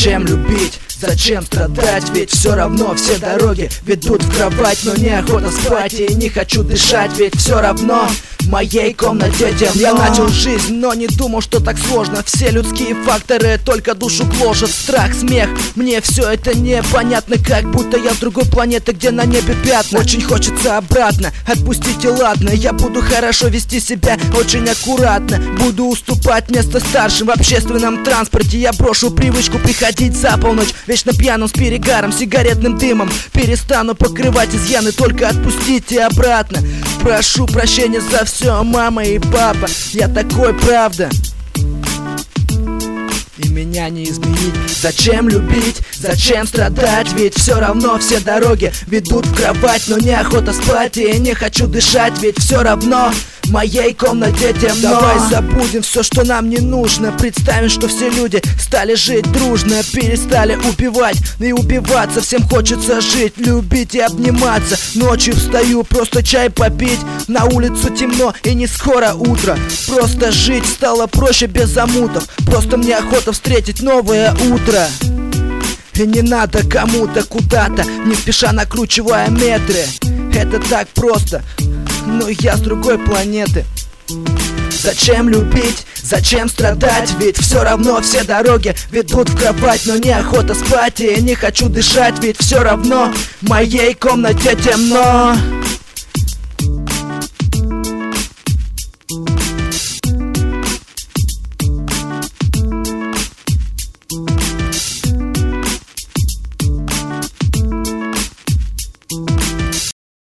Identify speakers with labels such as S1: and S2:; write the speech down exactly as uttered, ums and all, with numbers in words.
S1: Зачем любить? Зачем страдать? Ведь все равно все дороги ведут в кровать. Но неохота спать и не хочу дышать. Ведь все равно в моей комнате темно. Я начал жизнь, но не думал, что так сложно. Все людские факторы только душу гложат. Страх, смех, мне все это непонятно. Как будто я с другой планеты, где на небе пятна. Очень хочется обратно, отпустите, ладно. Я буду хорошо вести себя, очень аккуратно. Буду уступать место старшим в общественном транспорте. Я брошу привычку приходить за полночь, вечно пьяным, с перегаром, сигаретным дымом. Перестану покрывать изъяны, только отпустите обратно. Прошу прощения за все, мама и папа. Я такой, правда, и меня не изменить. Зачем любить? Зачем страдать? Ведь все равно все дороги ведут в кровать. Но неохота спать и не хочу дышать. Ведь все равно в моей комнате темно. Давай забудем все, что нам не нужно. Представим, что все люди стали жить дружно. Перестали убивать и убиваться. Всем хочется жить, любить и обниматься. Ночью встаю, просто чай попить. На улицу темно и не скоро утро. Просто жить стало проще без замутов. Просто мне охота встретить новое утро. И не надо кому-то куда-то, не спеша накручивая метры. Это так просто, но я с другой планеты. Зачем любить? Зачем страдать? Ведь все равно все дороги ведут в кровать. Но неохота спать и не хочу дышать. Ведь все равно в моей комнате темно.